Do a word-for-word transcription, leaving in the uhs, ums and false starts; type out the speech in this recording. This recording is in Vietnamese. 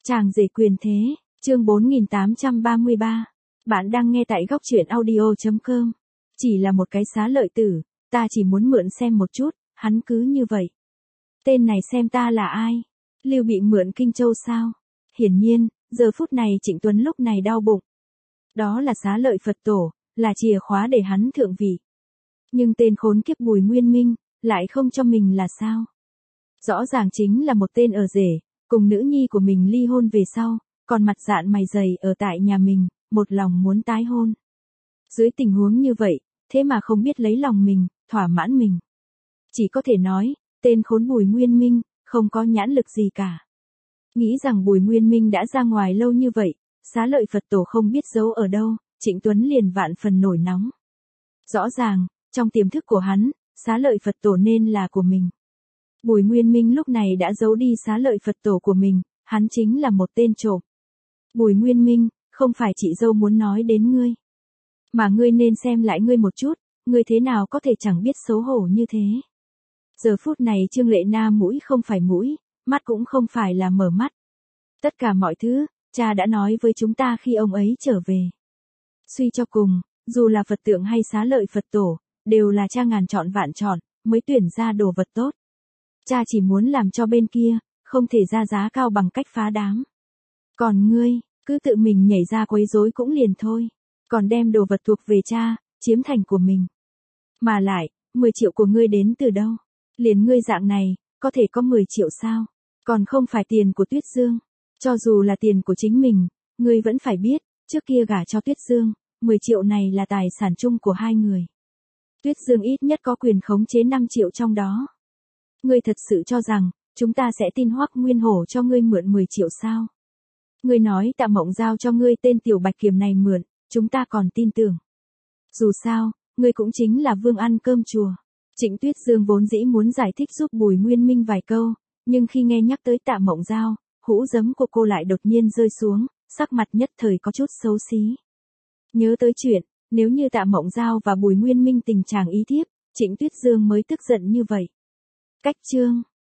Chàng rể quyền thế, chương bốn nghìn tám trăm ba mươi ba. Bạn đang nghe tại góc truyện audio chấm com. Chỉ là một cái xá lợi tử, ta chỉ muốn mượn xem một chút, hắn cứ như vậy. Tên này xem ta là ai? Lưu Bị mượn Kinh Châu sao? Hiển nhiên, giờ phút này Trịnh Tuấn lúc này đau bụng. Đó là xá lợi Phật tổ, là chìa khóa để hắn thượng vị. Nhưng tên khốn kiếp Bùi Nguyên Minh, lại không cho mình là sao? Rõ ràng chính là một tên ở rể, cùng nữ nhi của mình ly hôn về sau, còn mặt dạn mày dày ở tại nhà mình, một lòng muốn tái hôn. Dưới tình huống như vậy, thế mà không biết lấy lòng mình, thỏa mãn mình. Chỉ có thể nói, tên khốn Bùi Nguyên Minh, không có nhãn lực gì cả. Nghĩ rằng Bùi Nguyên Minh đã ra ngoài lâu như vậy, xá lợi Phật tổ không biết giấu ở đâu, Trịnh Tuấn liền vạn phần nổi nóng. Rõ ràng, trong tiềm thức của hắn, xá lợi Phật tổ nên là của mình. Bùi Nguyên Minh lúc này đã giấu đi xá lợi Phật tổ của mình, hắn chính là một tên trộm. Bùi Nguyên Minh, không phải chị dâu muốn nói đến ngươi. Mà ngươi nên xem lại ngươi một chút, ngươi thế nào có thể chẳng biết xấu hổ như thế. Giờ phút này Trương Lệ Na mũi không phải mũi, mắt cũng không phải là mở mắt. Tất cả mọi thứ, cha đã nói với chúng ta khi ông ấy trở về. Suy cho cùng, dù là Phật tượng hay xá lợi Phật tổ, đều là cha ngàn chọn vạn chọn, mới tuyển ra đồ vật tốt. Cha chỉ muốn làm cho bên kia, không thể ra giá cao bằng cách phá đám. Còn ngươi, cứ tự mình nhảy ra quấy rối cũng liền thôi. Còn đem đồ vật thuộc về cha, chiếm thành của mình. Mà lại, mười triệu của ngươi đến từ đâu? Liền ngươi dạng này, có thể có mười triệu sao? Còn không phải tiền của Tuyết Dương. Cho dù là tiền của chính mình, ngươi vẫn phải biết, trước kia gả cho Tuyết Dương, mười triệu này là tài sản chung của hai người. Tuyết Dương ít nhất có quyền khống chế năm triệu trong đó. Ngươi thật sự cho rằng, chúng ta sẽ tin Hoắc Nguyên Hổ cho ngươi mượn mười triệu sao? Ngươi nói Tạ Mộng giao cho ngươi tên Tiểu Bạch Kiểm này mượn, chúng ta còn tin tưởng. Dù sao, ngươi cũng chính là vương ăn cơm chùa. Trịnh Tuyết Dương vốn dĩ muốn giải thích giúp Bùi Nguyên Minh vài câu, nhưng khi nghe nhắc tới Tạ Mộng giao, hũ giấm của cô lại đột nhiên rơi xuống, sắc mặt nhất thời có chút xấu xí. Nhớ tới chuyện, nếu như Tạ Mộng giao và Bùi Nguyên Minh tình trạng ý thiếp, Trịnh Tuyết Dương mới tức giận như vậy. Cách chương